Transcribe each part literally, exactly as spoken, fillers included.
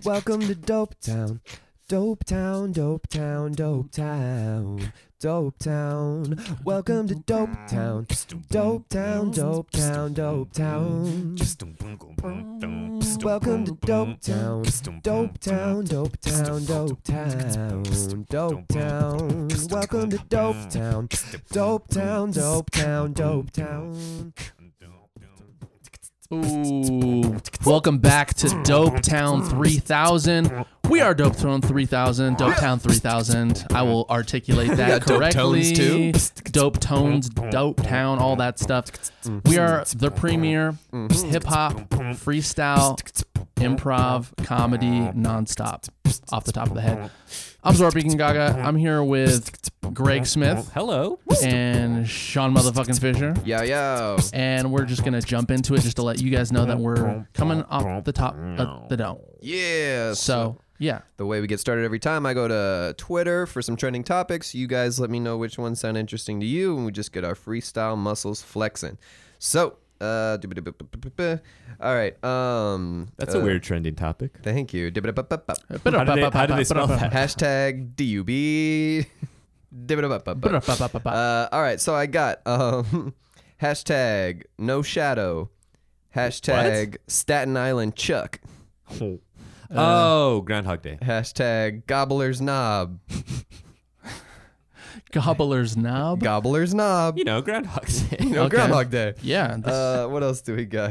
Welcome to Dope Town. Dope Town, Dope Town, Dope Town. Dope Town. Welcome to Dope Town. Dope Town, Dope Town, Dope Town. Welcome to Dope Town. Dope Town, Dope Town, Dope Town. Dope Town. Welcome to Dope Town. Dope Town, Dope Town, Dope Town. Ooh, welcome back to Dope Town three thousand. We are Dope Town three thousand, Dope Town three thousand. I will articulate that correctly. Dope tones too. Dope Tones, Dope Town, all that stuff. We are the premier hip hop, freestyle, improv, comedy, nonstop. Off the top of the head. I'm Zorby Gaga. I'm here with Greg Smith. Hello. And Sean motherfucking Fisher. Yo, yo. And we're just going to jump into it just to let you guys know that we're coming off the top of the dome. Yeah. So, yeah. The way we get started every time, I go to Twitter for some trending topics. You guys let me know which ones sound interesting to you, and we just get our freestyle muscles flexing. So, uh, all right. Um, That's uh, a weird trending topic. Thank you. How do they, how do they spell that? Hashtag D U B. Uh, all right, so I got um, hashtag no shadow, hashtag What? Staten Island Chuck, Oh, Groundhog Day. hashtag Gobbler's Knob, Gobbler's Knob. Gobbler's Knob, You know, Groundhog Day. you know, Okay. Groundhog Day. Yeah. This, Uh, what else do we got?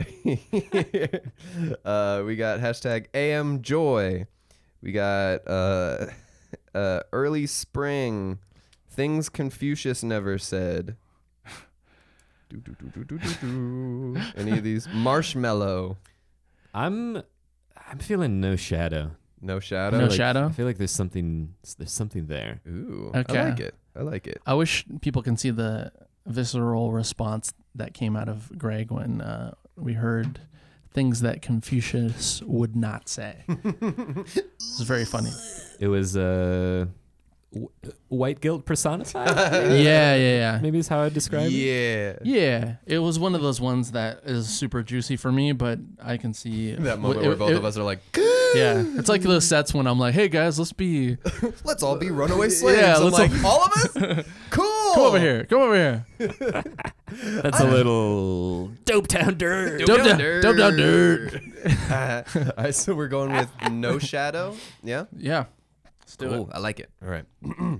uh, we got hashtag A M Joy, we got uh, uh, early spring. Things Confucius never said. do, do, do, do, do, do, do. Any of these? Marshmallow. I'm I'm feeling no shadow. No shadow. no Like, shadow. I feel like there's something there's something there. Ooh. Okay. I like it. I like it. I wish people can see the visceral response that came out of Greg when uh, we heard things that Confucius would not say. It's very funny. It was uh w- white guilt personified. Yeah, yeah, yeah. Maybe is how I describe it. Yeah. Yeah, it was one of those ones that is super juicy for me, but I can see That moment it- where both it- of us are like, Yeah, it's like those sets when I'm like, "Hey guys, let's be let's all be runaway slaves. Yeah, I'm let's like, all- all of us? Cool. come over here, come over here, That's a little dope town dirt. dope down, dope down dirt." Uh, all right, so we're going with no shadow. Yeah? Yeah, let's do Cool. I like it. All right.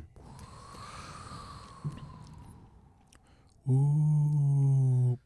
Ooh.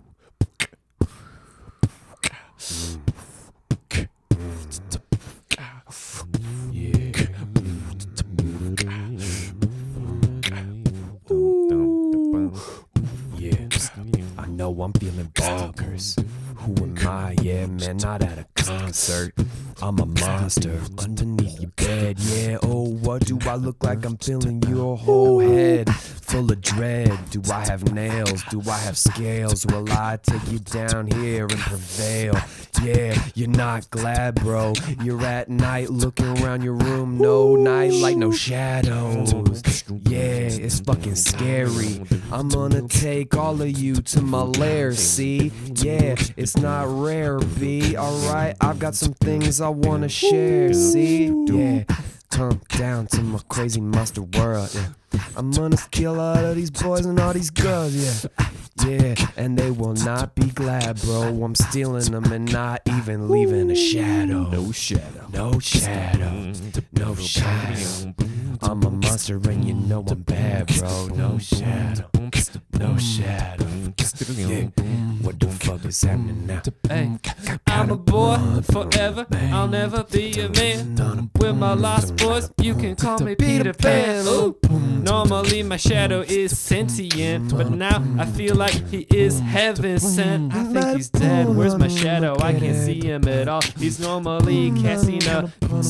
Yeah, I know I'm feeling bonkers. Who am I? Yeah, man, not at a concert. I'm a monster underneath your bed. Yeah, oh, what do I look like? I'm filling your whole head full of dread. Do I have nails? Do I have scales? Will I take you down here and prevail? Yeah, you're not glad, bro. You're at night looking around your room. No night light, no shadows. Yeah, it's fucking scary. I'm gonna take all of you to my lair, see? Yeah, it's not rare, B. Alright, I've got some things I wanna share, see? Yeah, come down to my crazy monster world, yeah. I'm gonna steal all of these boys and all these girls, yeah. Yeah, and they will not be glad, bro. I'm stealing them and not even leaving a shadow. No shadow. No shadow. No shadow. I'm a monster and you know I'm bad, bro. No shadow. No shadow. Yeah. What the fuck is happening now? Hey, I'm a boy forever. I'll never be a man. With my lost voice, you can call me Peter Pan. Ooh. Normally my shadow is sentient, but now I feel like he is heaven sent. I think he's dead. Where's my shadow? I can't see him at all. He's normally casting a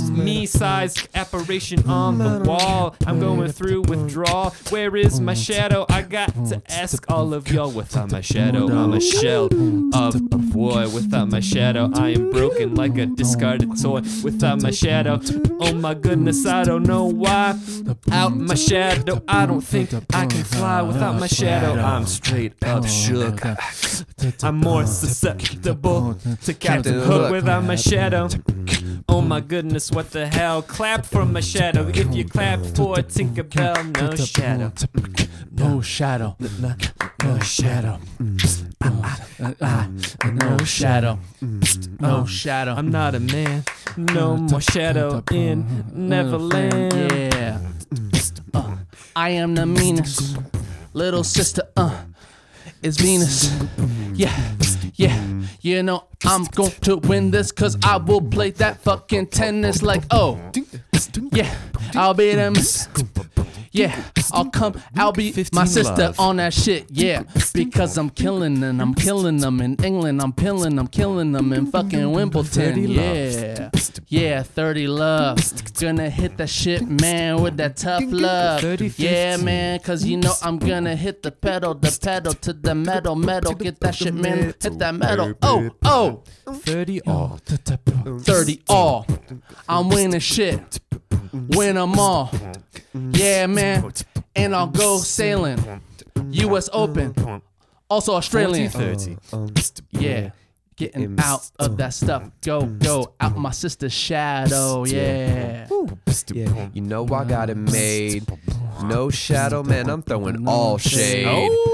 me-sized apparition on the wall. I'm going through withdrawal. Where is my shadow? I got to ask all of y'all. Without my shadow, I'm a shell of a boy. Without my shadow, I am broken like a discarded toy. Without my shadow, oh my goodness, I don't know why. Out my shadow, I don't think I can fly. Without my shadow, I'm straight up shook. I'm more susceptible to Captain Hook. Without my shadow, Oh my goodness, what the hell? Clap for my shadow. If you clap for Tinkerbell, no shadow. No shadow. No shadow. No shadow. No shadow. I'm not a man. No more shadow in Neverland. Yeah. Uh, I am the meanest little sister. Uh, it's Venus. Yeah. Yeah. You know I'm going to win this, cause I will play that fucking tennis like, oh. Yeah. I'll be them. Yeah, I'll come, I'll be my sister love. on that shit, yeah. Because I'm killing them, I'm killing them in England, I'm killing them, killing them in fucking Wimbledon, yeah. Yeah, thirty love. Gonna hit that shit, man, with that tough love. Yeah, man, cause you know I'm gonna hit the pedal, the pedal to the metal, metal. Get that shit, man, hit that metal. Oh, oh. thirty all. thirty all. I'm winning shit. Win them all. Yeah, man. And I'll go sailing. U S Open. Also Australian. thirty. Yeah. Getting out of that stuff. Go, go. Out my sister's shadow. Yeah. Yeah, you know I got it made. No shadow, man, I'm throwing all shade.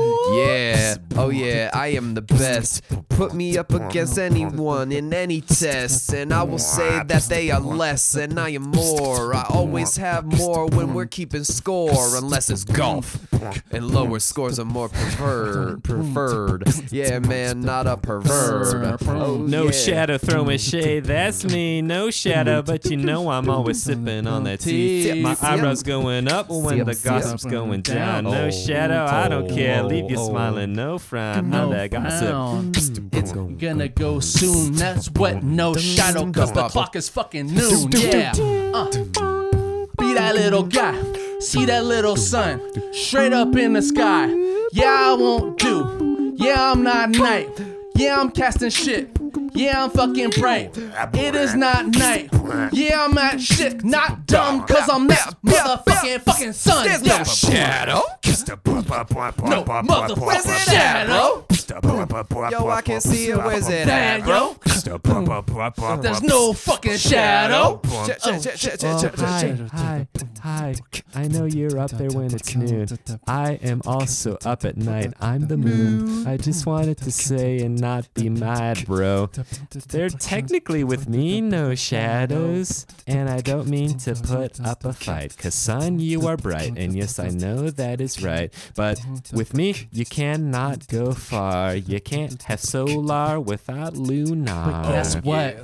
Yeah, oh yeah, I am the best. Put me up against anyone in any test, and I will say that they are less and I am more. I always have more when we're keeping score, unless it's golf. And lower scores are more preferred. preferred. Yeah, man, not a pervert. Oh, No yeah. shadow throwing shade, that's me. No shadow, but you know I'm always sipping on that tea. My eyebrows going up when the gossip's going down. No shadow, I don't care. Leave you smiling, no frown on that gossip. frown. It's gonna go soon. That's what, no shadow, cause the clock is fucking noon. Yeah. Uh. Be that little guy. See that little sun. Straight up in the sky. Yeah, I won't do. Yeah, I'm not night. Yeah, I'm casting shit. Yeah, I'm fucking bright. It is not night. Yeah, I'm at shit. Not dumb, cause I'm that motherfucking fucking sun. There's no shadow. No motherfucking shadow. Yo, I can see it. Where's it at, Man, yo. There's no fucking shadow. Hi, hi, hi. I know you're up there when it's noon. I am also up at night. I'm the moon. I just wanted to say and not be mad, bro. They're technically with me, no shadows. And I don't mean to put up a fight, cause son, you are bright. And yes, I know that is right. But with me, you cannot go far. You can't have solar without lunar. Guess what?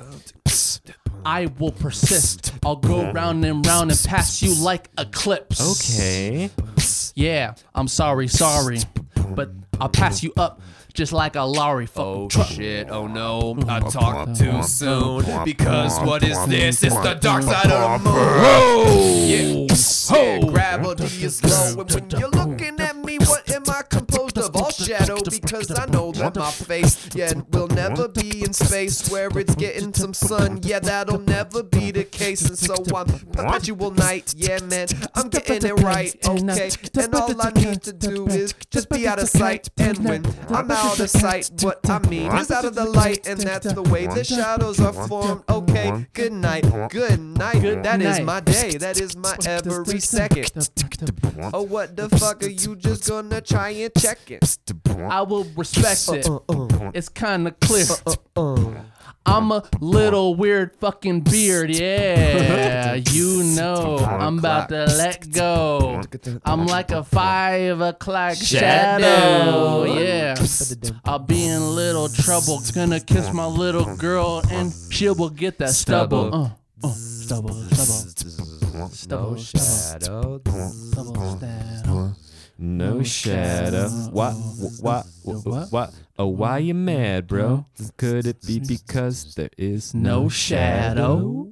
I will persist. I'll go round and round and pass you like eclipse. Okay. Yeah, I'm sorry, sorry. But I'll pass you up just like a lorry fucking Oh truck. shit, oh no, I talked too soon. Because what is this? It's the dark side of the moon. Whoa! Yeah, yeah, gravity is slow. And when you're looking at me, what am I composed of? All shadow, because I know that my face, yeah, will never be in space where it's getting some sun. Yeah, that'll never be the case. And so I'm perpetual night. Yeah, man, I'm getting it right, okay? And all I need to do is just be out of sight. And when I'm out of sight, what I mean is out of the light, and that's the way the shadows are formed. Okay, good night, good night. Good That is night. my day, that is my every second. Oh, what the fuck are you just gonna try and check it? I will respect it. It's kinda clear. I'm a little weird fucking beard, yeah. You know, I'm about to let go. I'm like a five o'clock shadow, yeah. I'll be in little trouble. Gonna kiss my little girl and she will get that stubble. Uh, uh, stubble, stubble, stubble, shadow. stubble, stubble. No shadow. What? What? What? What? Oh, why you mad, bro? Could it be because there is No shadow.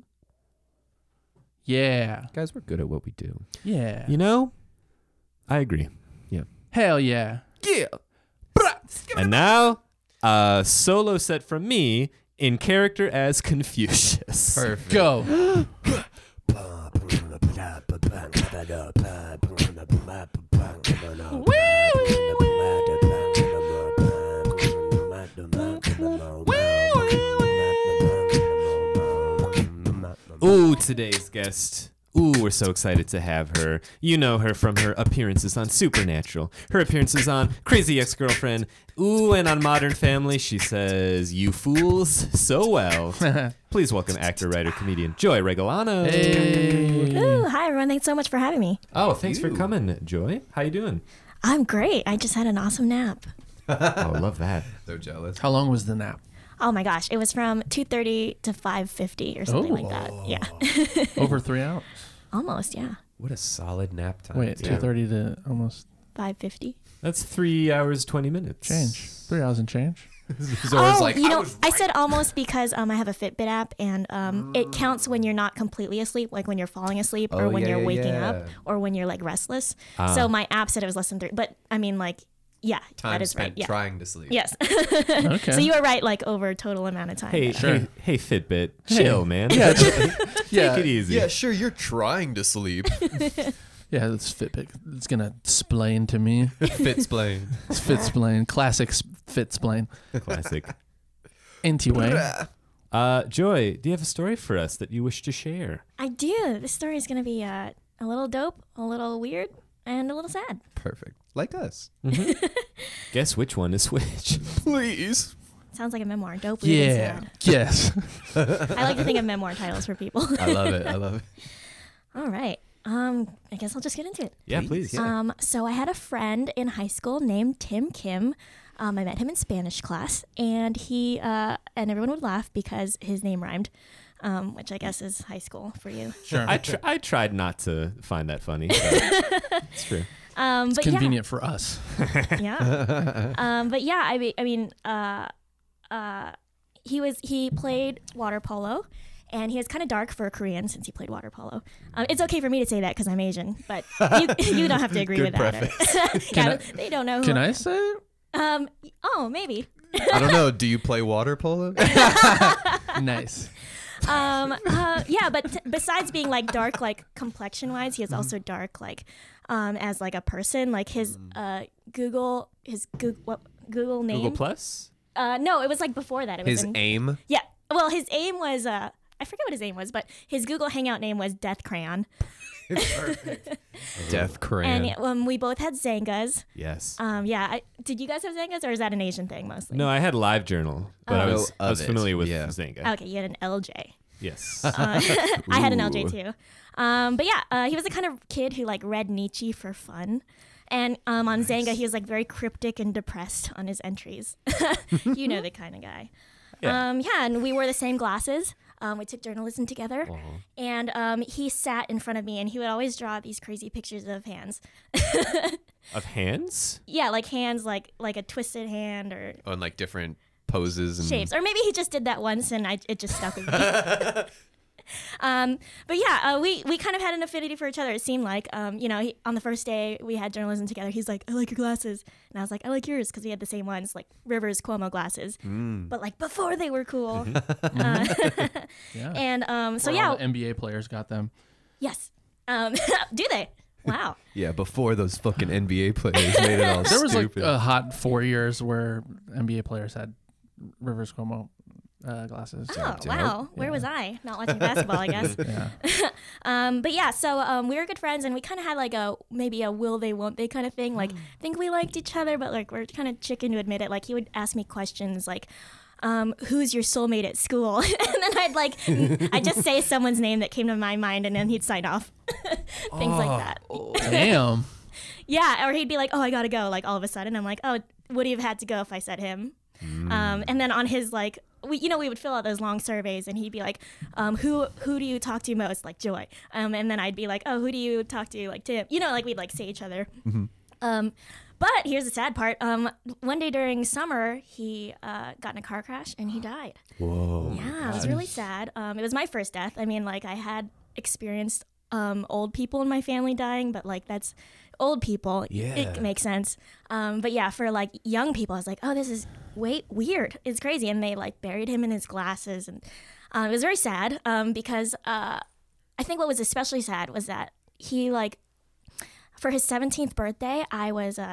Yeah, Guys, we're good at what we do. yeah. You know? I agree. Yeah. Hell yeah. Yeah. And now, a solo set from me in character as Confucius. Perfect. Go. Ooh, today's guest. Ooh, we're so excited to have her. You know her from her appearances on Supernatural, her appearances on Crazy Ex-Girlfriend. Ooh, and on Modern Family, she says, "You fools so well." Please welcome actor, writer, comedian Joy Regalano. Hey. Ooh, hi everyone. Thanks so much for having me. Oh, thanks for coming, Joy. How you doing? I'm great. I just had an awesome nap. Oh, I love that. So jealous. How long was the nap? Oh my gosh, it was from two thirty to five fifty or something Oh. like that. Yeah. Over three hours. Almost, yeah. What a solid nap time. Wait, too. two thirty to almost five fifty. That's three hours, twenty minutes. change. Three hours and change. Oh, like, you I know, was I said almost because um, I have a Fitbit app, and um, it counts when you're not completely asleep, like when you're falling asleep, or Oh, when yeah, you're yeah, waking yeah. up, or when you're like restless. Ah. So my app said it was less than three, but I mean, like, yeah, Time that is spent right. Yeah. trying to sleep. Yes. Okay. So you were right, like over total amount of time. Hey, there. Sure. hey, hey, Fitbit, chill, man. Yeah, Take yeah, it easy. Yeah, sure. You're trying to sleep. yeah. It's Fitbit. It's gonna splain to me. Fitsplain. It's Fitsplain. Classic s- Fitsplain. Classic. Anyway, Uh, Joy, do you have a story for us that you wish to share? I do. This story is going to be uh, a little dope, a little weird, and a little sad. Perfect. Like us. Guess which one is which? Please. Sounds like a memoir. Dope, weird, yeah, and yes. sad. I like to think of memoir titles for people. I love it. I love it. All right. Um, I guess I'll just get into it. Yeah, Please, please. yeah. Um, so I had a friend in high school named Tim Kim. Um, I met him in Spanish class, and he uh, and everyone would laugh because his name rhymed, um, which I guess is high school for you. Sure. I, tr- I tried not to find that funny. But it's true. Um, it's but convenient for us. yeah, yeah. Um, but yeah, I mean, I mean, uh, uh, he was he played water polo. And he was kind of dark for a Korean since he played water polo. Um, it's okay for me to say that because I'm Asian, but you, you don't have to agree Good with that. Can yeah, I- they don't know. Who Can I say it? Um. Oh, maybe. I don't know. Do you play water polo? Nice. Um. Uh, yeah, but t- besides being like dark, like complexion wise, he is also dark, like, um, as like a person. Like his uh Google his Google what Google name. Google Plus? Uh, no, it was like before that. It was His in, aim. yeah. Well, his aim was uh. I forget what his name was, but his Google Hangout name was Death Crayon. Death Crayon. And um, we both had Zangas. Yes. Um, yeah. I, did you guys have Zangas, or is that an Asian thing mostly? No, I had Live Journal, but I Oh. was, I Of was it, familiar with yeah. Zynga. Okay, you had an L J. Yes. Uh, I had an L J Ooh. too. Um, but yeah, uh, he was the kind of kid who like read Nietzsche for fun. And um, on Zanga, he was like very cryptic and depressed on his entries. You know the kind of guy. Yeah. Um, yeah, and we wore the same glasses. Um, we took journalism together. And um, he sat in front of me, and he would always draw these crazy pictures of hands. Of hands? Yeah, like hands, like like a twisted hand or On like different poses and shapes. Or maybe he just did that once, and I, it just stuck with me. Um, but yeah, uh, we, we kind of had an affinity for each other. It seemed like, um, you know, he, on the first day we had journalism together, he's like, "I like your glasses," and I was like, "I like yours," because we had the same ones, like Rivers Cuomo glasses, but like before they were cool. uh, Yeah. and um, so Where yeah, all the N B A players got them. yes. Um, do they? Wow. yeah, before those fucking N B A players made it all There was stupid. like a hot four years where N B A players had Rivers Cuomo uh, glasses. Oh dope. wow, where Yeah. was I? Not watching basketball, I guess. Yeah. Um, but yeah, so um, we were good friends, and we kind of had like a maybe a will they won't they kind of thing. Like, think we liked each other, but like we're kind of chicken to admit it. Like he would ask me questions like, um, "Who's your soulmate at school?" And then I'd like I'd just say someone's name that came to my mind, and then he'd sign off. Things like that. Damn. Yeah, or he'd be like, "Oh, I gotta go." Like all of a sudden, I'm like, "Oh, would he have had to go if I said him?" Um, and then on his like, we you know we would fill out those long surveys, and he'd be like, um, "Who who do you talk to most?" Like Joy. Um, and then I'd be like, "Oh, who do you talk to?" Like Tim. You know, like we'd like say each other. Um, but here's the sad part. Um, one day during summer, he uh, got in a car crash and he died. Whoa. Yeah, it was really sad. Um, it was my first death. I mean, like I had experienced um, old people in my family dying, but like that's old people. Yeah. It makes sense. Um, but yeah, for like young people, I was like, oh, this is wait weird. It's crazy. And they like buried him in his glasses, and um, it was very sad um, because uh, I think what was especially sad was that he like for his seventeenth birthday, I was uh,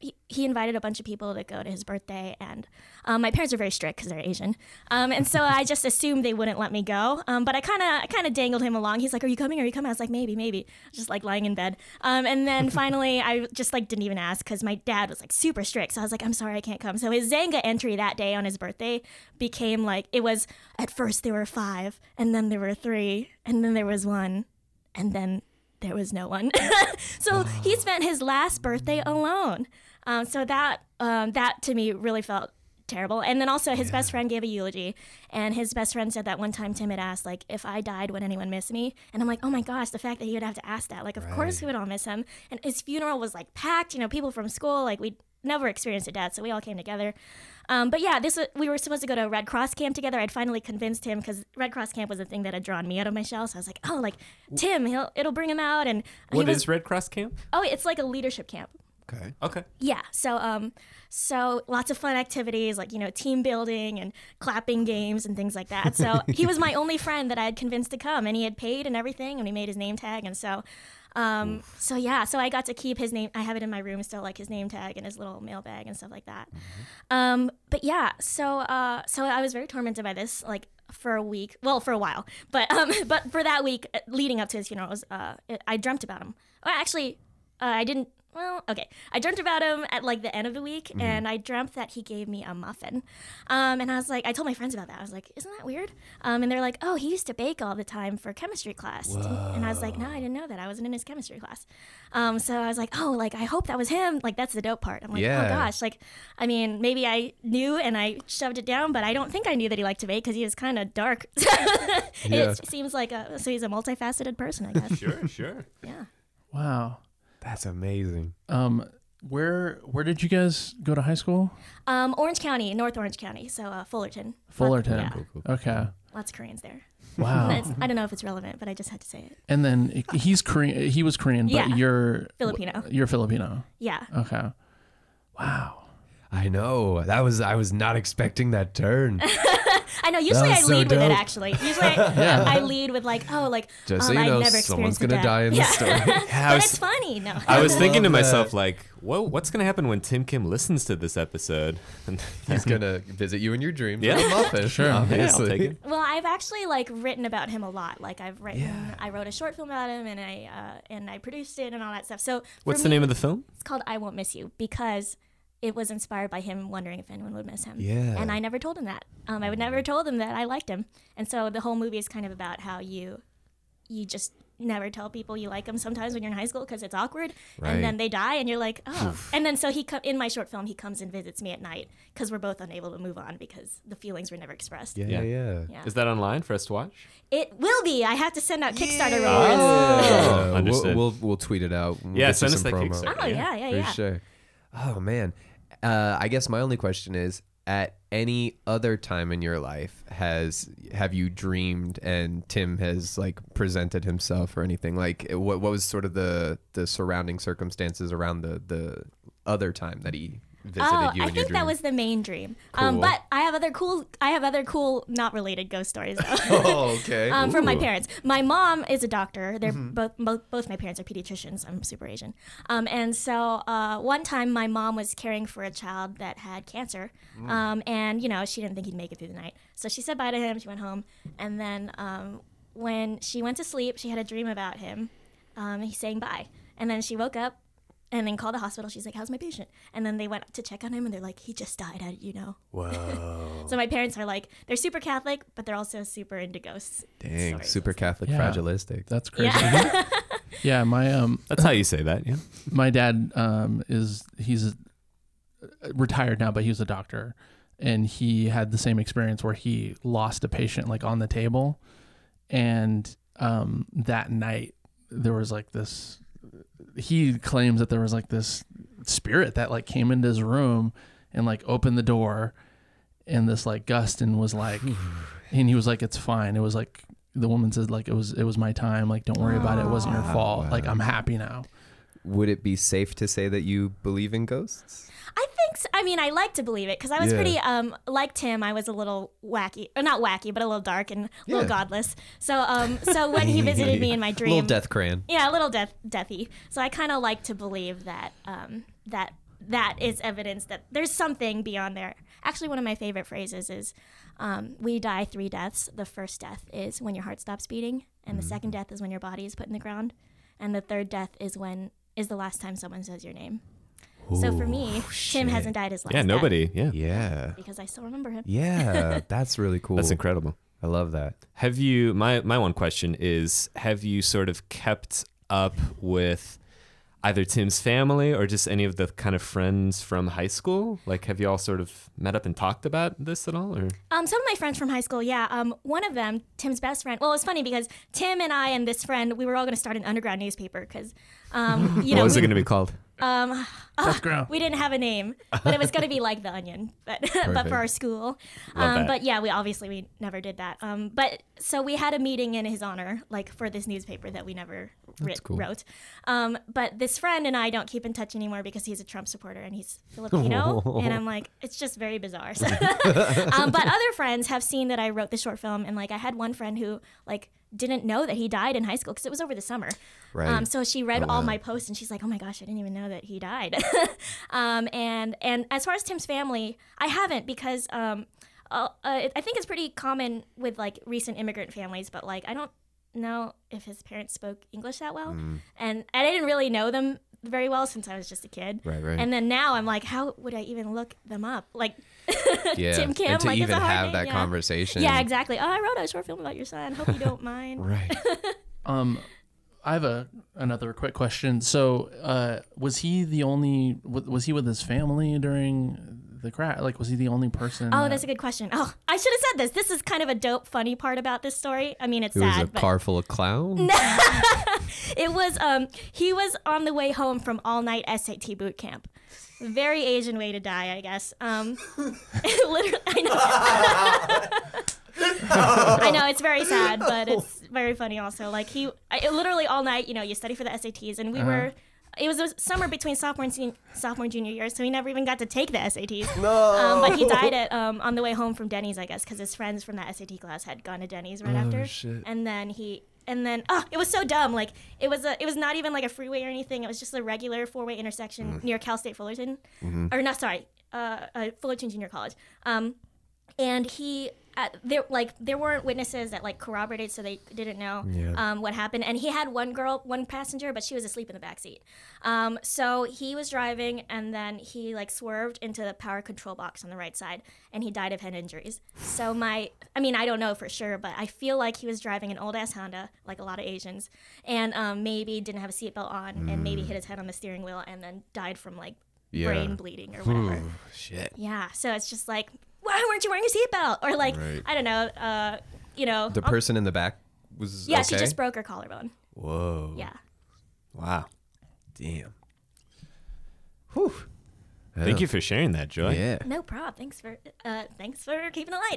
he, he invited a bunch of people to go to his birthday, and um, my parents are very strict because they're Asian, um, and so I just assumed they wouldn't let me go. Um, but I kind of I kind of dangled him along. He's like, "Are you coming? Are you coming?" I was like, "Maybe, maybe." Just like lying in bed. Um, and then finally, I just like didn't even ask because my dad was like super strict. So I was like, "I'm sorry, I can't come." So his Zanga entry that day on his birthday became like it was. At first there were five, and then there were three, and then there was one, and then there was no one. So he spent his last birthday alone. Um, so that um, that to me really felt terrible. And then also his yeah. best friend gave a eulogy, and his best friend said that one time Tim had asked, like, if I died, would anyone miss me? And I'm like, oh my gosh, the fact that he would have to ask that. Like, of right. course we would all miss him. And his funeral was like packed, you know, people from school, like we never experienced a death, so we all came together. Um, but yeah, this was, we were supposed to go to a Red Cross camp together. I'd finally convinced him because Red Cross camp was the thing that had drawn me out of my shell. So I was like, oh, like Tim, he'll it'll bring him out. And what was, is Red Cross camp? Oh, it's like a leadership camp. Okay. Okay. Yeah. So um, so lots of fun activities like you know team building and clapping games and things like that. So he was my only friend that I had convinced to come, and he had paid and everything, and he made his name tag, and so. Um, so yeah, so I got to keep his name. I have it in my room still, like his name tag and his little mail bag and stuff like that. Mm-hmm. Um, but yeah, so uh, so I was very tormented by this, like for a week. Well, for a while, but um, but for that week uh, leading up to his funeral, was, uh, it, I dreamt about him. Well, actually, uh, I didn't. Well, okay. I dreamt about him at like the end of the week, mm-hmm. and I dreamt that he gave me a muffin. Um, and I was like, I told my friends about that. I was like, isn't that weird? Um, and they're like, oh, he used to bake all the time for chemistry class. Whoa. And I was like, no, I didn't know that. I wasn't in his chemistry class. Um, so I was like, oh, like I hope that was him. Like that's the dope part. I'm like, yeah. oh gosh, like, I mean, maybe I knew and I shoved it down, but I don't think I knew that he liked to bake because he was kind of dark. It yeah. seems like a so he's a multifaceted person, I guess. Sure, sure. Yeah. Wow. That's amazing. Um, where where did you guys go to high school? Um, Orange County, North Orange County, so uh, Fullerton. Fullerton. Yeah. Cool, cool. Okay. Lots of Koreans there. Wow. It's, I don't know if it's relevant, but I just had to say it. And then he's Korean. He was Korean, but yeah. you're Filipino. You're Filipino. Yeah. Okay. Wow. I know. That was I was not expecting that turn. I know. Usually I so lead dope. with it. Actually, usually I, yeah. I lead with like, oh, like just um, so you know, I've never someone's experienced gonna death. die in yeah. the story. But it's funny. No. I was I thinking to love myself, that. like, whoa, what's gonna happen when Tim Kim listens to this episode? He's gonna visit you in your dreams. Yeah. with a muffin, Sure. obviously. Yeah, I'll take it. Well, I've actually like written about him a lot. Like I've written, Yeah. I wrote a short film about him, and I uh, and I produced it and all that stuff. So for What's me, the name of the film? It's called I Won't Miss You because it was inspired by him wondering if anyone would miss him. Yeah. And I never told him that. Um, I would never told him that I liked him. And so the whole movie is kind of about how you, you just never tell people you like them sometimes when you're in high school because it's awkward. Right. And then they die and you're like, oh. And then so he co- in my short film, he comes and visits me at night because we're both unable to move on because the feelings were never expressed. Yeah, Yeah. yeah, yeah. Yeah. Is that online for us to watch? It will be. I have to send out Kickstarter Yeah. rewards. Oh, understood. We'll, we'll we'll tweet it out. We'll Yeah, get you send us some that promo. Kickstarter. Oh, yeah, yeah, For yeah. sure. Oh man. Uh, I guess my only question is: at any other time in your life, has have you dreamed and Tim has like presented himself or anything? Like, what what was sort of the the surrounding circumstances around the the other time that he visited Oh, you I in your think dream? that was the main dream. Um, Cool. but I have other cool, I have other cool, not related ghost stories though. Oh, okay. um, from my Ooh. parents. My mom is a doctor. They're Mm-hmm. both, both both my parents are pediatricians. I'm super Asian. Um, and so uh, one time my mom was caring for a child that had cancer. Mm. Um, and you know she didn't think he'd make it through the night. So she said bye to him. She went home, and then um, when she went to sleep, she had a dream about him. Um, he's saying bye, and then she woke up. And then called the hospital. She's like, how's my patient? And then they went to check on him, and they're like, he just died. How did you know? Whoa. So my parents are like, they're super Catholic, but they're also super into ghosts. Dang, stories. super Catholic, Yeah. fragilistic. That's crazy. Yeah. Yeah, my um That's how you say that, yeah. my dad um is he's retired now, but he was a doctor, and he had the same experience where he lost a patient like on the table, and um that night there was like this. He claims that there was like this spirit that like came into his room and like opened the door, and this like gust and was like, and he was like, it's fine. It was like the woman said like it was it was my time. Like don't worry about it. It wasn't your fault. Like I'm happy now. Would it be safe to say that you believe in ghosts? I think, so. I mean, I like to believe it because I was Yeah. pretty, um, like Tim, I was a little wacky, or not wacky, but a little dark and a little Yeah. godless. So, um, so when he visited me in my dream, Little death crayon. yeah, a little death, deathy. So I kind of like to believe that, um, that that is evidence that there's something beyond there. Actually, one of my favorite phrases is, um, we die three deaths. The first death is when your heart stops beating, and the second death is when your body is put in the ground, and the third death is when is the last time someone says your name. Ooh, so for me, Tim shit. hasn't died his last Yeah, death nobody. Yeah. Yeah. because I still remember him. Yeah. That's really cool. That's incredible. I love that. Have you, my, my one question is, have you sort of kept up with either Tim's family or just any of the kind of friends from high school? Like, have you all sort of met up and talked about this at all? Or Um, some of my friends from high school, yeah. Um, one of them, Tim's best friend. Well, it was funny because Tim and I and this friend, we were all going to start an underground newspaper because, um, you know, what was we, it going to be called? um, Underground. we didn't have a name, but it was going to be like The Onion, but but for our school. Um, that. but yeah, we obviously we never did that. Um, but so we had a meeting in his honor, like for this newspaper that we never writ- cool. wrote. Um, but this friend and I don't keep in touch anymore because he's a Trump supporter and he's Filipino, and I'm like, it's just very bizarre. So, um, but other friends have seen that I wrote the short film, and like I had one friend who like didn't know that he died in high school because it was over the summer. Right. Um, so she read Oh, all wow. my posts and she's like, "Oh my gosh, I didn't even know that he died." um, and and as far as Tim's family, I haven't because um, uh, uh, I think it's pretty common with like recent immigrant families, but like I don't know if his parents spoke English that well, Mm. and I didn't really know them very well since I was just a kid. Right, right. And then now I'm like, how would I even look them up? Like Yeah. Tim Kim, and to like, it's a even hard have name, that yeah. conversation. Yeah, exactly. Oh, I wrote a short film about your son. Hope you don't mind. Right. Um, I have a another quick question. So, uh, was he the only? w- Was he with his family during the crash? Like, was he the only person? Oh, that- that's a good question. Oh, I should have said this. This is kind of a dope, funny part about this story. I mean, it's It was sad, a but car full of clowns. it was. Um, he was on the way home from all-night S A T boot camp. Very Asian way to die, I guess. Um, literally, I know. I know it's very sad, but it's very funny also. Like he, I, literally all night, you know, you study for the S A Ts, and we Uh-huh. were. It was a summer between sophomore and sen- sophomore and junior year, so he never even got to take the S A Ts. No. Um, but he died at um, on the way home from Denny's, I guess, because his friends from that S A T class had gone to Denny's right Oh, after. shit. And then he, and then oh, it was so dumb. Like it was a, it was not even like a freeway or anything. It was just a regular four-way intersection Mm. near Cal State Fullerton, Mm-hmm. or not, sorry, uh, uh, Fullerton Junior College. Um, and he. Uh, there like there weren't witnesses that like corroborated, so they didn't know Yeah. um, what happened. And he had one girl, one passenger, but she was asleep in the back seat. Um, so he was driving, and then he like swerved into the power control box on the right side, and he died of head injuries. So my, I mean, I don't know for sure, but I feel like he was driving an old ass Honda, like a lot of Asians, and um, maybe didn't have a seatbelt on, and maybe hit his head on the steering wheel, and then died from like Yeah. brain bleeding or whatever. Ooh, shit. Yeah, so it's just like, why weren't you wearing a seatbelt? Or like, Right. I don't know, uh, you know. The um, person in the back was yeah, okay? she just broke her collarbone. Whoa. Yeah. Wow. Damn. Whew. Thank you for sharing that, Joy. Yeah. No problem. Thanks for uh, thanks for keeping the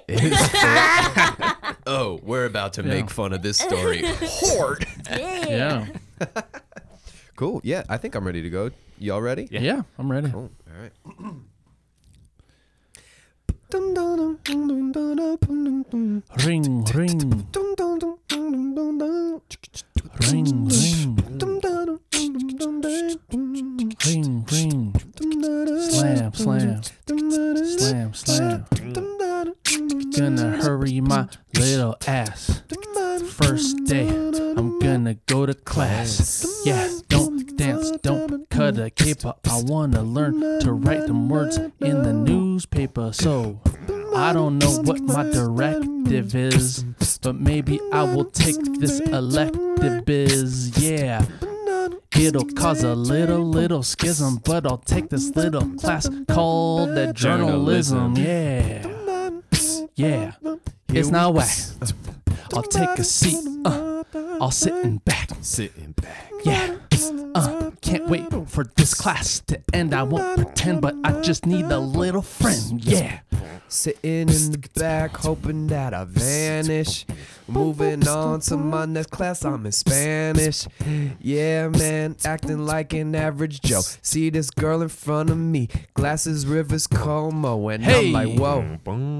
light. Oh, we're about to Yeah. make fun of this story. Horde. Yeah. Yeah. Cool. Yeah, I think I'm ready to go. Y'all ready? Yeah. Yeah, I'm ready. Cool. All right. Ring, ring, ring, ring, ring, ring. Slam, slam, slam, slam. Gonna hurry my little ass. First day, I'm gonna go to class. Yeah, don't dance, don't cut a caper. I wanna learn to write them words in the newspaper. So I don't know what my directive is, but maybe I will take this elective biz. Yeah. It'll cause a little, little schism, but I'll take this little class called the journalism. Yeah. Yeah. It's not whack. I'll take a seat. Uh, I'll sit in back. Sitting back. Yeah. Uh, can't wait for this class to end. I won't pretend, but I just need a little friend. Yeah. Sitting in the back, hoping that I vanish. Moving on to my next class, I'm in Spanish. Yeah, man, acting like an average Joe. See this girl in front of me, glasses, Rivers, Como, and Hey. I'm like, whoa.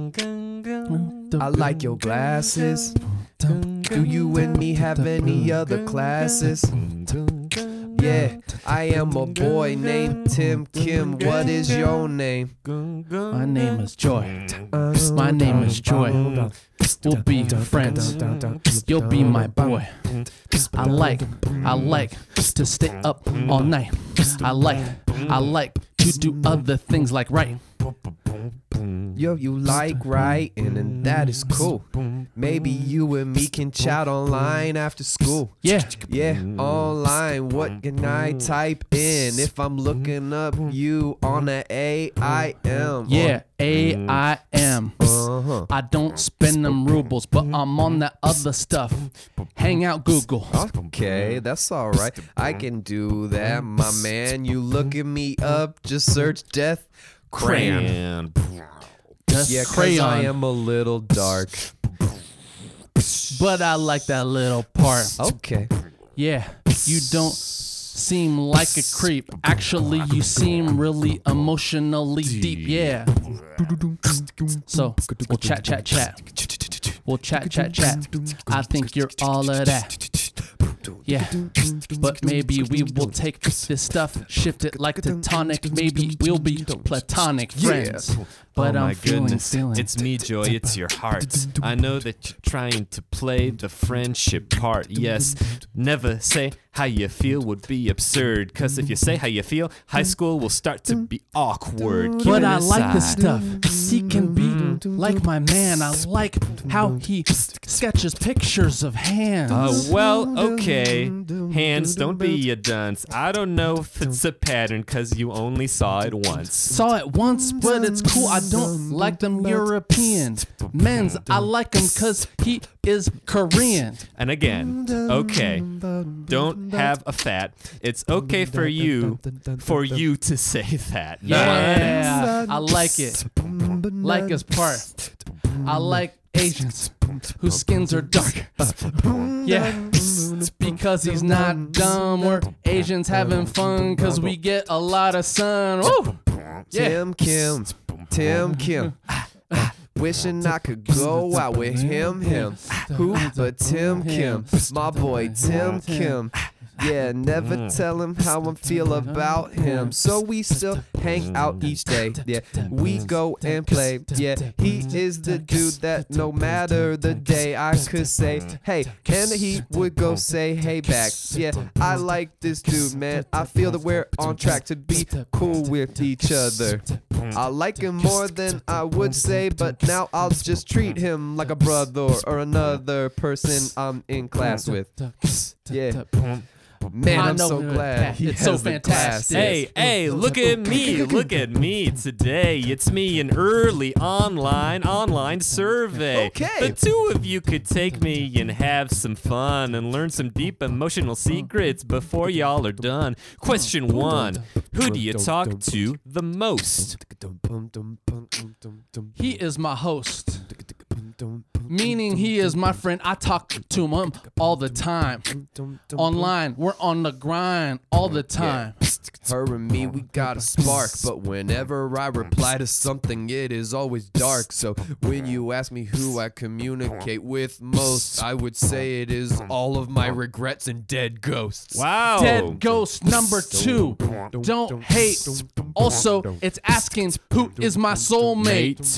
I like your glasses. Do you and me have any other classes? Yeah, I am a boy named Tim Kim. What is your name? My name is Joy. My name is Joy. We'll be friends. You'll be my boy. I like, I like to stay up all night. I like, I like to do other things like write. Yo, you like writing, and that is cool. Maybe you and me can chat online after school. Yeah. Yeah, online. What can I type in if I'm looking up you on the A I M? Yeah, A I M. Uh-huh. I don't spend them rubles, but I'm on that other stuff. Hang out Google. Okay, that's all right. I can do that, my man. You looking me up, just search Death Crayon. Just Yeah, 'cause crayon. I am a little dark. But I like that little part. Okay. Yeah, you don't seem like a creep. Actually, you seem really emotionally deep. Yeah. So, we'll chat, chat, chat. We'll chat, chat, chat. I think you're all of that. Yeah, but maybe we will take this stuff, shift it like tectonic. Maybe we'll be platonic friends. But oh I'm my feeling, goodness, feeling. it's me, Joy, it's your heart. I know that you're trying to play the friendship part. Yes, never say how you feel would be absurd. Cause if you say how you feel, high school will start to be awkward. Keep But it I like this aside. stuff. He can be like my man. I like how he sketches pictures of hands. Uh, well, okay. Hands, don't be a dunce. I don't know if it's a pattern cause you only saw it once. Saw it once, but it's cool. I don't like them European. Men's, I like him cause he is Korean. And again, okay, don't have a fat. It's okay for you, for you to say that. Yeah, I like it. Like his part. I like Asians whose skins are dark. Yeah, because he's not dumb. We're Asians having fun cause we get a lot of sun. Woo! Yeah. Tim Kim. Tim Kim. Wishing I could go out with him, him. Who but Tim Kim? My boy Tim Kim. Yeah, never tell him how I feel about him. So we still hang out each day. Yeah, we go and play. Yeah, he is the dude that no matter the day I could say, hey, and he would go say, hey back. Yeah, I like this dude, man. I feel that we're on track to be cool with each other. I like him more than I would say, but now I'll just treat him like a brother or another person I'm in class with. Yeah. Man, I I'm know so that. glad he It's has so the fantastic. glasses. Hey, hey, look at me, look at me today. It's me, an early online, online survey. Okay. The two of you could take me and have some fun and learn some deep emotional secrets before y'all are done. Question one, who do you talk to the most? He is my host, meaning he is my friend. I talk to him all the time. Online, we're on the grind all the time. Her and me, we got a spark, but whenever I reply to something, it is always dark. So when you ask me who I communicate with most, I would say it is all of my regrets and dead ghosts. Wow. Dead ghost number two. Don't hate. Also, it's asking who is my soulmate.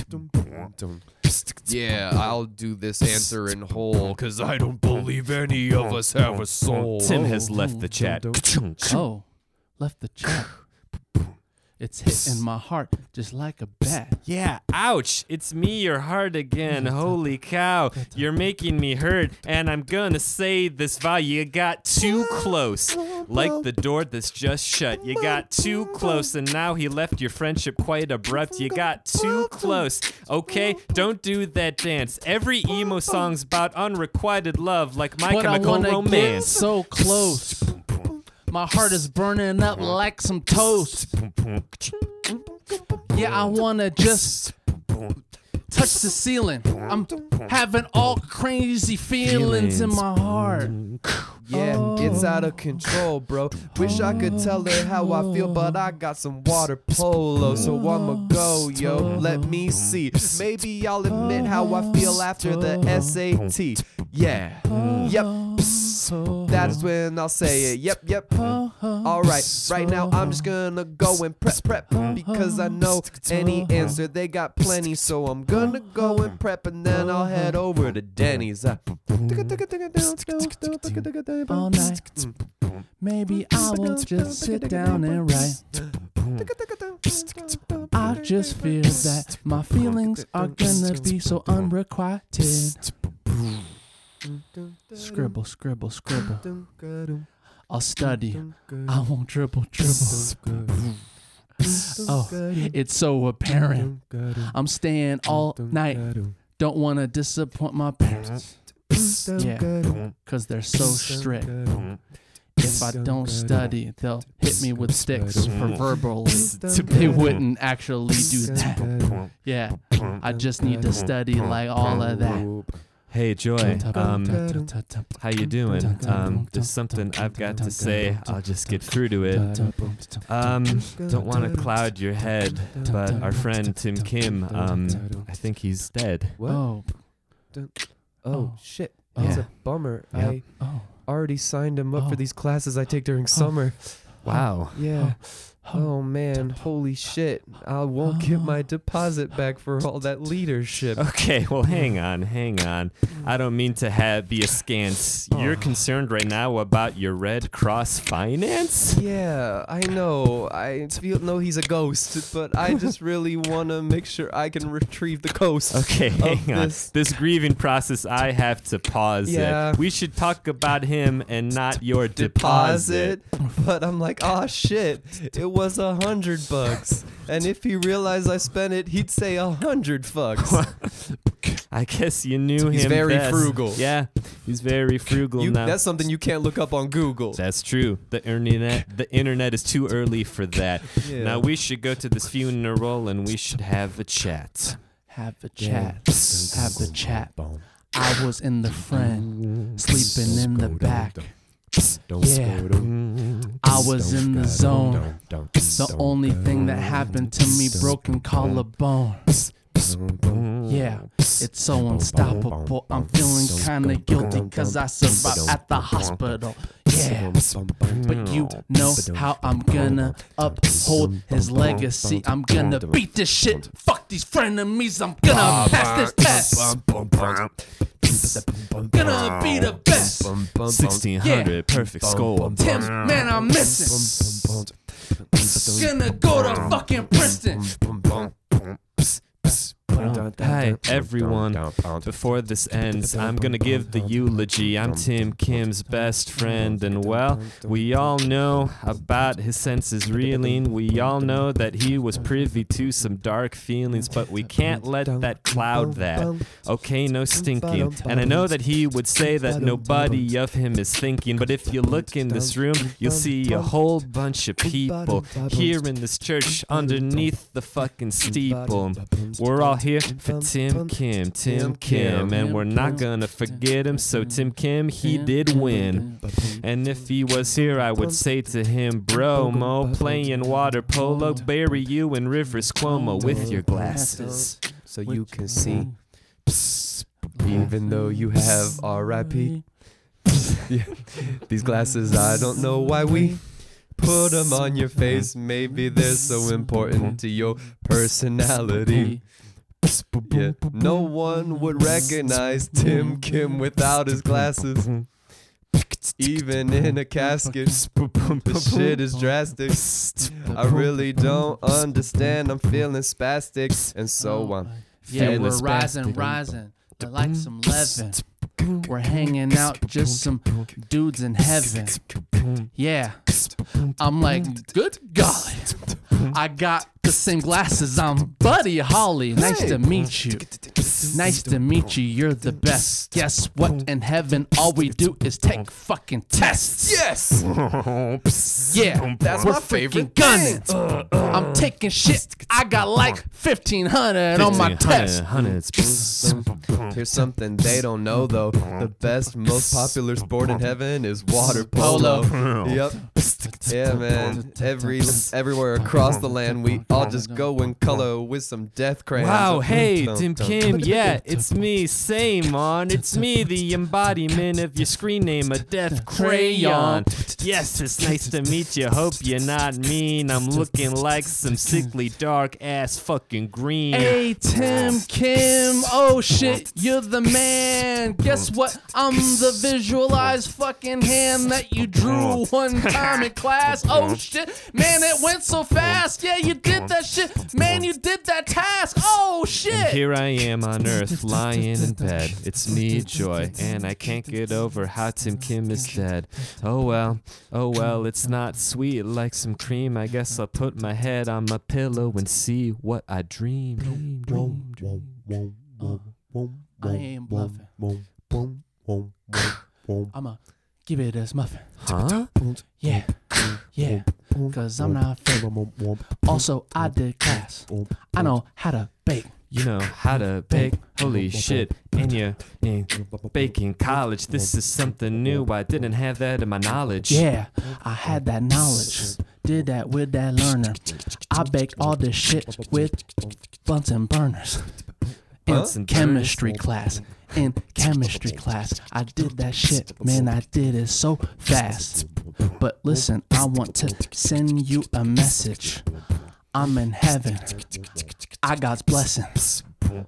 Yeah, I'll do this answer in whole, cause I don't believe any of us have a soul. Tim has left the chat. Oh, left the chat. It's hitting my heart just like a bat. Yeah, ouch. It's me, your heart again. Holy cow. You're making me hurt. And I'm gonna say this, Val. You got too close. Like the door that's just shut. You got too close. And now he left your friendship quite abrupt. You got too close. Okay, don't do that dance. Every emo song's about unrequited love, like My But I Chemical wanna get Romance. so close. My heart is burning up like some toast. Yeah, I wanna just touch the ceiling. I'm having all crazy feelings in my heart. Yeah, it's out of control, bro. Wish I could tell her how I feel, but I got some water polo, so I'ma go, yo. Let me see. Maybe I'll admit how I feel after the S A T. Yeah. Yep. That's when I'll say it. Yep, yep. All right, right now I'm just gonna go and prep, prep, because I know any answer they got plenty. So I'm gonna go and prep, and then I'll head over to Denny's. Uh, All night. Maybe I will just sit down and write. I just fear that my feelings are gonna be so unrequited. Scribble, scribble, scribble. I'll study. I won't dribble, dribble. Oh, it's so apparent. I'm staying all night. Don't want to disappoint my parents. Yeah, because they're so strict. If I don't study, they'll hit me with sticks proverbially. They wouldn't actually do that. Yeah, I just need to study like all of that. Hey Joy, um, how you doing? Um, there's something I've got to say. I'll just get through to it. Um, don't want to cloud your head, but our friend Tim Kim, um, I think he's dead. What? Oh, Oh, shit. Oh. That's a bummer. Yeah. I oh, already signed him up Oh. for these classes I take during summer. Wow. Yeah. oh. Oh, man. Holy shit. I won't get my deposit back for all that leadership. Okay, well, hang on, hang on. I don't mean to have be askance. You're concerned right now about your Red Cross finance? Yeah, I know. I feel know he's a ghost, but I just really want to make sure I can retrieve the ghost. Okay, hang on. this. This grieving process, I have to pause Yeah. it. We should talk about him and not your deposit. Deposit. But I'm like, oh shit, it was a hundred bucks. And if he realized I spent it, he'd say a hundred fucks. I guess you knew He's him very best. frugal. Yeah, he's very frugal You, now. that's something you can't look up on Google. That's true. The internet, the internet is too early for that. Yeah. Now we should go to this funeral and we should have a chat. Have a chat. Have the chat. I was in the front, sleeping in the back. Yeah, I was in the zone. The only thing that happened to me, broken collarbone. Yeah, it's so unstoppable. I'm feeling kinda guilty cause I survived at the hospital. Yeah, but you know how I'm gonna uphold his legacy. I'm gonna beat this shit. Fuck these frenemies. I'm gonna pass this test. Gonna be the best. sixteen hundred, perfect score. Tim, man, I'm missing. Gonna go to fucking Princeton. Hi, everyone. Before this ends, I'm gonna give the eulogy. I'm Tim Kim's best friend, and well, we all know about his senses reeling. We all know that he was privy to some dark feelings, but we can't let that cloud that. Okay, no stinking. And I know that he would say that nobody of him is thinking, but if you look in this room, you'll see a whole bunch of people here in this church underneath the fucking steeple. We're all here for Tim Kim, Tim Kim, and we're not gonna forget him. So Tim Kim, he did win. And if he was here, I would say to him, bro, Mo, playing water polo, bury you in Rivers Cuomo with your glasses. So you can see, even though you have R I P Yeah. These glasses, I don't know why we put them on your face. Maybe they're so important to your personality. Yeah, no one would recognize Tim Kim without his glasses. Even in a casket, the shit is drastic. I really don't understand. I'm feeling spastic, and so I'm Yeah, feeling we're rising, spastic. rising. I like some Levin. We're hanging out, just some dudes in heaven. Yeah, I'm like, good golly. I got the same glasses. I'm Buddy Holly. Nice to meet you. Nice to meet you. You're the best. Guess what? In heaven, all we do is take fucking tests. Yes, Yeah, that's we're my favorite freaking gunning. I'm taking shit. I got like fifteen hundred on my test. Here's something they don't know though. The best, most popular sport in heaven is water polo. Polo. Yep. Yeah, man. Every everywhere across the land, we all just go in color with some death crayons. Wow, hey, Tim Kim, yeah, it's me, same on. It's me, the embodiment of your screen name, a death crayon. Yes, it's nice to meet you. Hope you're not mean. I'm looking like some sickly, dark ass fucking green. Hey, Tim Kim. Oh, shit, you're the man. Guess what? I'm the visualized fucking hand that you drew one time in class. Oh, shit. Man, it went so fast. Yeah, you did that shit. Man, you did that task. Oh, shit. And here I am on Earth, lying in bed. It's me, Joy, and I can't get over how Tim Kim is dead. Oh well, oh well, it's not sweet like some cream. I guess I'll put my head on my pillow and see what I dream. dream, dream, dream. Uh, I ain't bluffing. I'ma give it a muffin. Huh? Yeah, yeah, cause I'm not fake. Also, I did class. I know how to bake. You know how to bake, holy shit, and you're in baking college. This is something new, I didn't have that in my knowledge. Yeah, I had that knowledge, did that with that learner. I baked all this shit with Bunsen burners. In Bunsen chemistry class, in chemistry class, I did that shit, man, I did it so fast. But listen, I want to send you a message. I'm in heaven. I God's blessings.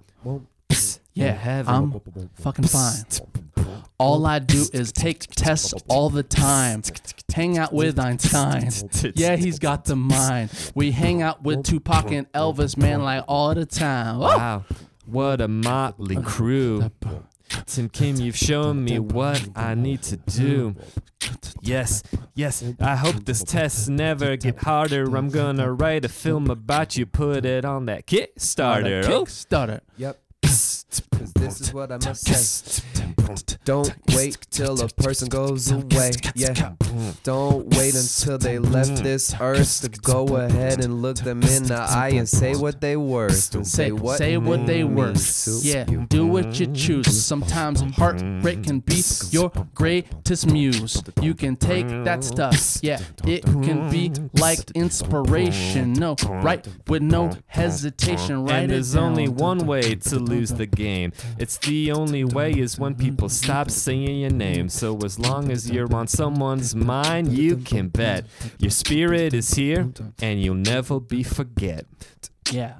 Yeah, I'm fucking fine. All I do is take tests all the time. Hang out with Einstein. Yeah, he's got the mind. We hang out with Tupac and Elvis, man, like all the time. Wow, what a motley crew. Tim Kim, you've shown me what I need to do. Yes, yes, I hope this test never get harder. I'm gonna write a film about you, put it on that Kickstarter. Oh. Kickstarter. Yep. Cause this is what I must say. Don't wait till a person goes away. Yeah. Don't wait until they left this earth to go ahead and look them in the eye and say what they worth. And Say, what say what they means worth. to Yeah, you. do what you choose. Sometimes heartbreak can be your greatest muse. You can take that stuff. Yeah, it can be like inspiration. No, right with no hesitation. Write And it there's down. only one way to lose the game. It's the only way is when people stop saying your name. So as long as you're on someone's mind, you can bet your spirit is here and you'll never be forget. Yeah.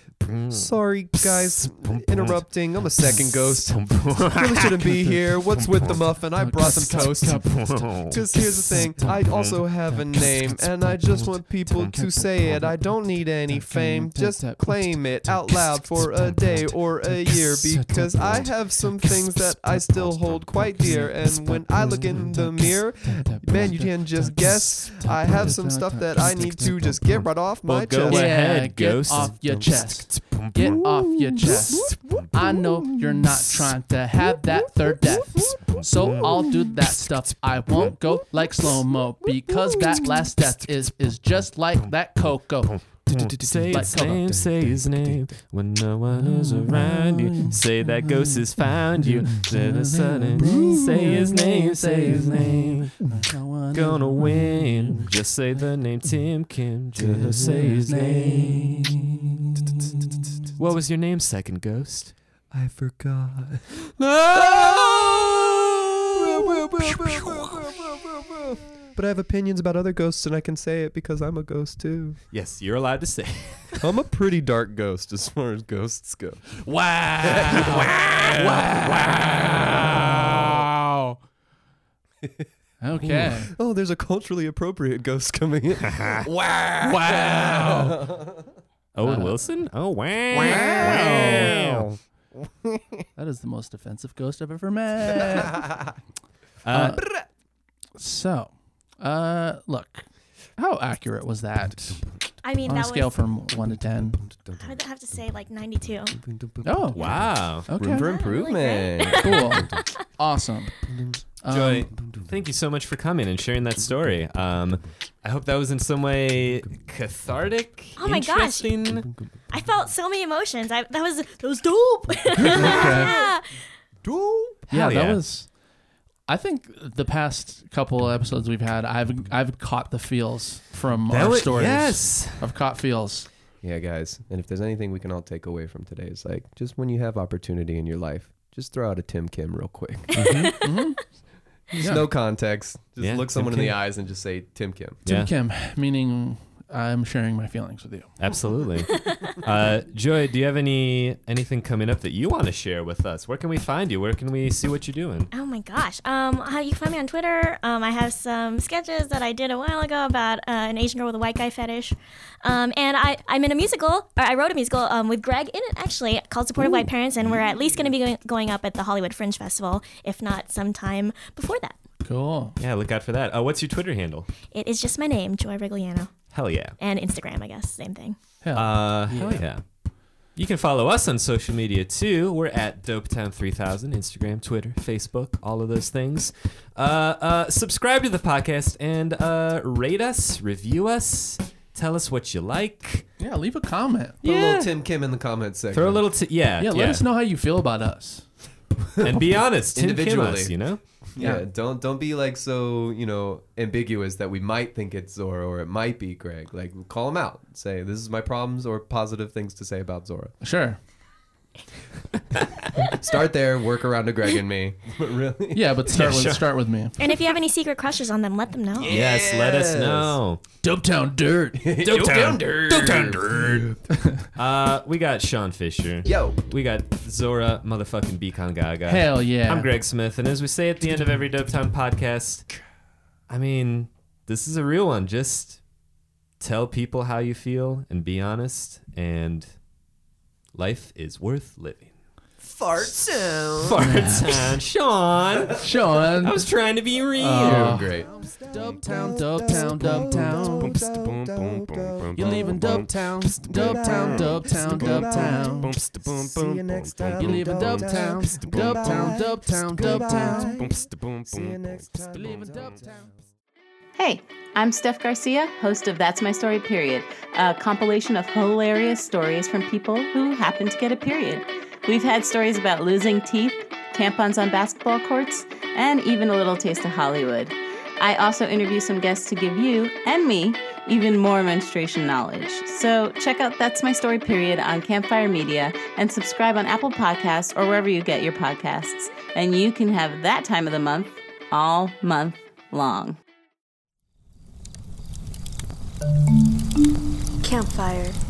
Sorry, guys, interrupting. I'm a second ghost. Really shouldn't be here. What's with the muffin? I brought some toast. Because here's the thing, I also have a name, and I just want people to say it. I don't need any fame, just claim it out loud for a day or a year. Because I have some things that I still hold quite dear. And when I look in the mirror, man, you can just guess. I have some stuff that I need to just get right off my Well, go chest. ahead. Yeah, get ghost. off your chest. Get off your chest. I know you're not trying to have that third death. So I'll do that stuff. I won't go like slow-mo because that last death is is just like that cocoa. Say Like his cocoa. name, say his name when no one is around you. Say that ghost has found you. Then a sudden, say his name, say his name. Gonna win. Just say the name Tim Kim. Just say his name. What was your name, second ghost? I forgot. But I have opinions about other ghosts, and I can say it because I'm a ghost too. Yes, you're allowed to say. I'm a pretty dark ghost as far as ghosts go. Wow. wow. Okay. Oh, there's a culturally appropriate ghost coming in. Wow. Owen Uh, Wilson? Oh, wow. Wow. That is the most offensive ghost I've ever met. Uh, So, uh, look, how accurate was that? I mean, On a that scale was, from one to ten. I would have to say like ninety-two. Oh, wow. okay. Room for improvement. Cool. Awesome. Um, Joy, thank you so much for coming and sharing that story. Um, I hope that was in some way cathartic, Oh my gosh. interesting. I felt so many emotions. I that was that was dope. Okay. Yeah. Yeah, Hell that yeah. was. I think the past couple episodes we've had, I've I've caught the feels from That our was- stories. yes. I've caught feels. Yeah, guys. And if there's anything we can all take away from today, is like just when you have opportunity in your life, just throw out a Tim Kim real quick. Mm-hmm. Just Yeah. no context. Just Yeah, look Tim someone in the Kim. eyes and just say Tim Kim. Tim Yeah. Kim, meaning I'm sharing my feelings with you. Absolutely. uh, Joy, do you have any anything coming up that you want to share with us? Where can we find you? Where can we see what you're doing? Oh my gosh. Um, how you can find me on Twitter. Um, I have some sketches that I did a while ago about uh, an Asian girl with a white guy fetish. Um, and I, I'm in a musical, or I wrote a musical um, with Greg in it, actually, called Supportive White Parents, and we're at least going to be going, going up at the Hollywood Fringe Festival, if not sometime before that. Cool. Yeah, look out for that. Uh, what's your Twitter handle? It is just my name, Joy Rigliano. Hell yeah. And Instagram, I guess, same thing. Hell. Uh, hell yeah. You can follow us on social media too. We're at Dopetown three thousand, Instagram, Twitter, Facebook, all of those things. Uh, uh, subscribe to the podcast and uh, rate us, review us, tell us what you like. yeah, leave a comment. Put a Yeah. little Tim Kim in the comments section. Throw a little, t- yeah, Yeah, let us know how you feel about us. and be honest, Tim Kim Individually. us, you know. Yeah, Yeah. don't don't be like so, you know, ambiguous that we might think it's Zora or it might be Greg. Like, call him out. Say, this is my problems or positive things to say about Zora. Sure. Start there, work around to Greg and me. But really? Yeah, but start Yeah, with sure. start with me. And if you have any secret crushes on them, let them know. Yes, let us know. Dopetown Dirt. Dopetown Dirt. Dopetown Dirt. uh, we got Sean Fisher. Yo. We got Zora motherfucking Beacon Gaga. Hell yeah. I'm Greg Smith, and as we say at the end of every Dopetown podcast, I mean, this is a real one. Just tell people how you feel and be honest, and life is worth living. Fart sound. Fart time, Sean. Sean. I was trying to be real. Oh. Great. Dopetown, Dopetown, Dopetown. You're leaving Dopetown, Dopetown, Dopetown, Dopetown. See you next time. You're leaving Dopetown, Dopetown, Dopetown, Dopetown. See you next time. You're leaving Dopetown. Hey, I'm Steph Garcia, host of That's My Story Period, a compilation of hilarious stories from people who happen to get a period. We've had stories about losing teeth, tampons on basketball courts, and even a little taste of Hollywood. I also interview some guests to give you, and me, even more menstruation knowledge. So check out That's My Story Period on Campfire Media and subscribe on Apple Podcasts or wherever you get your podcasts. And you can have that time of the month all month long. Campfire.